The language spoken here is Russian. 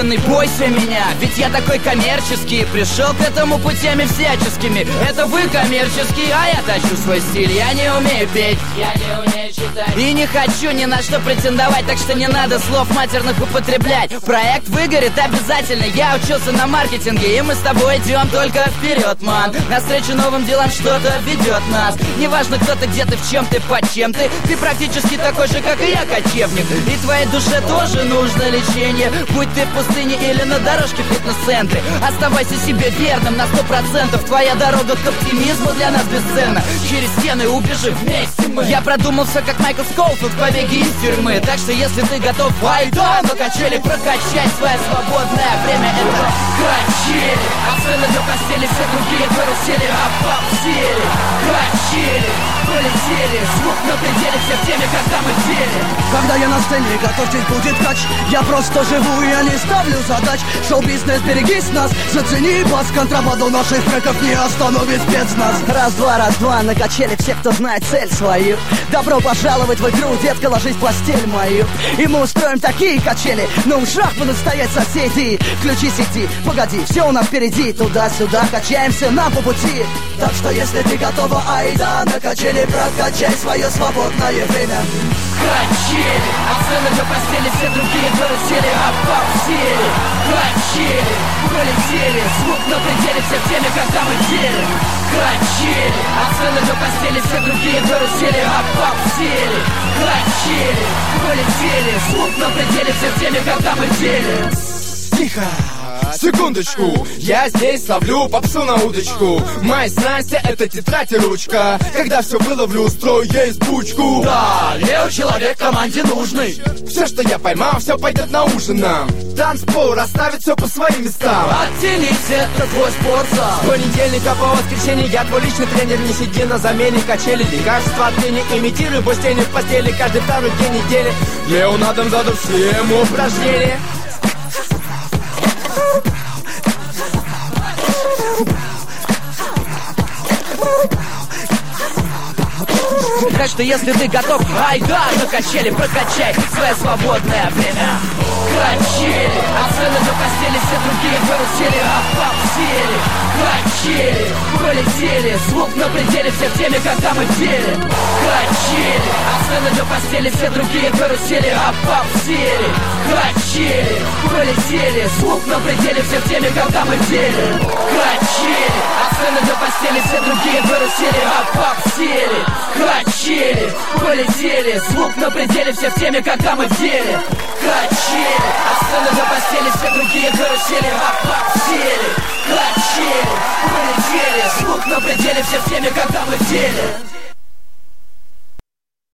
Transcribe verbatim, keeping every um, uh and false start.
бешеный, бойся меня, ведь я такой коммерческий. Пришел к этому путями всяческими. Это вы коммерческие, а я тащу свой стиль. Я не умею петь, я не умею читать и не хочу ни на что претендовать, так что не надо слов матерных употреблять. Проект выгорит обязательно, я учился на маркетинге, и мы с тобой идем только вперед, ман. Навстречу новым делам что-то ведет нас. Неважно, кто ты, где ты, в чем ты, под чем ты. Ты практически такой же, как и я, кочевник. И твоей душе тоже нужно лечение. Будь ты в пустыне или на дорожке в фитнес-центре, оставайся себе верным на сто процентов. Твоя дорога к оптимизму для нас бесценна. Через стены убежи, вместе мы. Я продумал все, как Майкл Скоуфилд в «Побеге из тюрьмы». Так что если ты готов, айда на качели прокачать свое свободное время. Это качели, от сцены до постели, все другие карусели, а пап сели. Качели, полетели, звук на пределе, все в теме, когда мы в деле. Когда я на сцене, готовьтесь, будет кач. Я просто живу, я не ставлю задач. Шоу-бизнес, берегись нас, зацени бас. Контрабанду наших треков не остановит спецназ. Раз-два, раз-два, на качели все, кто знает цель свою. Добро пожаловать в игру, детка, ложись в постель мою. И мы устроим такие качели, на ушах будут стоять соседи. Включи сети, погоди, все у нас впереди. Туда-сюда качаемся нам по пути. Так что если ты готова, айда на качели прокачай свое свободное время. Качели, от сцены до постели, все другие карусели, а пап сели. Качели, полетели, звук на пределе, все в теме, когда мы в деле. Качели, от сцены до постели, все другие карусели, а пап сели. Качели, полетели, звук на пределе, все в теме, когда мы в деле. Тихо, секундочку, я здесь ловлю попсу на удочку. Мать Настя, это тетрадь и ручка. Когда все выловлю, устрою ей сбучку. Да, Лео человек команде нужный. Все, что я поймал, все пойдет на ужин нам. Танцпол расставит все по своим местам. Оттянись, это твой спортзал. С понедельника по воскресенье я твой личный тренер. Не сиди на замене, качели, лекарства от лени. Имитируй бой тени в постели каждый второй день недели. Лео на дом заду всем упражнения. Так что если ты готов, айда на качели прокачай свое свободное время. Качели, от сцены до постели, все другие карусели, а пап сели. Качели, полетели, звук на пределе, все в теме, когда мы в деле. Качели, от сцены до постели, все другие карусели, а пап сели. Качели, полетели, звук на пределе, все в теме, когда мы в деле. Качели, от сцены до постели, все другие карусели, а пап сели. Качели, полетели, звук на пределе, все в теме, когда мы в деле. Качели, от сцены до постели, все другие карусели, а пап сели. Качели, полетели, звук на пределе, все в теме, когда мы в деле.